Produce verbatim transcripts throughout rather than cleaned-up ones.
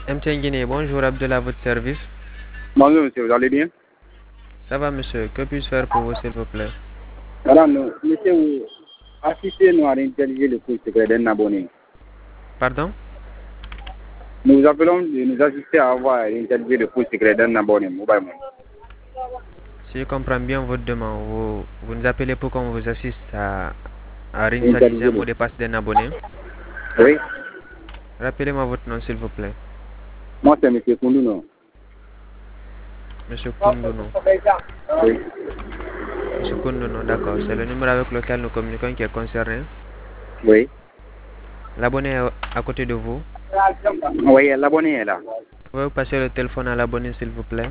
M T N Guinée, bonjour Abdullah, à votre service. Bonjour monsieur, vous allez bien? Ça va monsieur, que puis-je faire pour vous s'il vous plaît? Voilà, nous, monsieur, vous assistez-nous à réintelliger le coût secret d'un abonné. Pardon? Nous vous appelons de nous assister à avoir réintelligé le coût secret d'un abonné mobile money. Si je comprends bien votre demande, vous, vous nous appelez pour qu'on vous assiste à, à réinitialiser Réintelliger un mot le... de passe d'un abonné. Oui, Rappelez-moi votre nom s'il vous plaît. moi c'est monsieur Koundouno. Monsieur Koundouno. Oui, Monsieur Koundouno, d'accord. C'est le numéro avec lequel nous communiquons qui est concerné. oui. L'abonné est à côté de vous. Oui, l'abonné est là. Pouvez-vous passer le téléphone à l'abonné s'il vous plaît?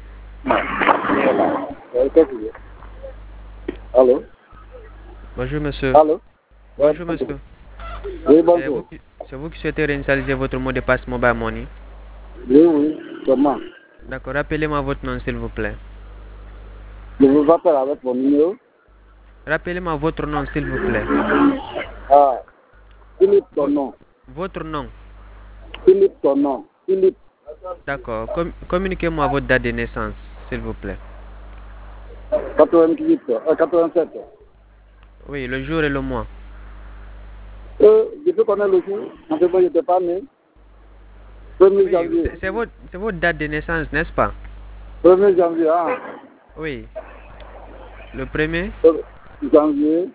Allô? Bonjour monsieur. Allô? Bonjour monsieur. Oui, C'est vous, bonjour. qui- c'est vous qui souhaitez réinitialiser votre mot de passe mobile money. Oui, oui, comment? D'accord, rappelez-moi votre nom s'il vous plaît. Je vous appelle avec mon numéro. Rappelez-moi votre nom s'il vous plaît. Ah, Philippe ton Vo- nom. votre nom. Philippe ton nom. Philippe D'accord. Com- communiquez-moi votre date de naissance, s'il vous plaît. quatre-vingt-huit, euh, quatre-vingt-sept. Oui, le jour et le mois. Euh, je peux connaître le jour. En fait, moi, je n'étais pas né. Premier Oui, janvier. c'est c'est votre, c'est votre date de naissance, n'est-ce pas? Premier janvier, ah. Oui. Le premier? Euh, janvier.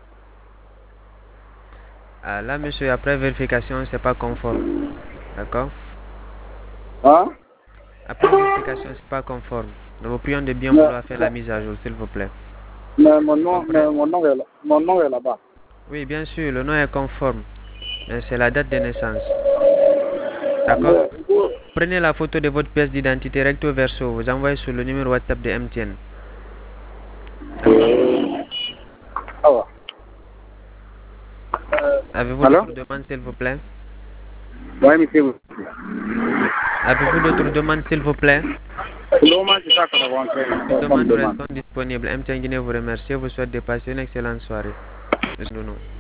Ah, là, monsieur, après vérification, c'est pas conforme. D'accord? Hein? Après vérification, c'est pas conforme. Nous vous prions de bien Mais, vouloir faire la mise à jour, s'il vous plaît. mais mon Vous nom, mais comprenez? mon nom est là. Mon nom est là-bas. Oui, bien sûr, le nom est conforme. Mais c'est la date de naissance. D'accord? Mais, vous- Prenez la photo de votre pièce d'identité recto verso. Vous envoyez sur le numéro WhatsApp de M T N. D'accord? ah ouais. Avez-vous Alors? d'autres demandes, s'il vous plaît? Oui, monsieur. Avez-vous d'autres demandes, s'il vous plaît? Pour le moment, c'est ça qu'on a fait. Toutes Comme demandes nous demande. restons disponibles. M T N Guinée vous remercie et vous souhaite de passer une excellente soirée. Nous, nous.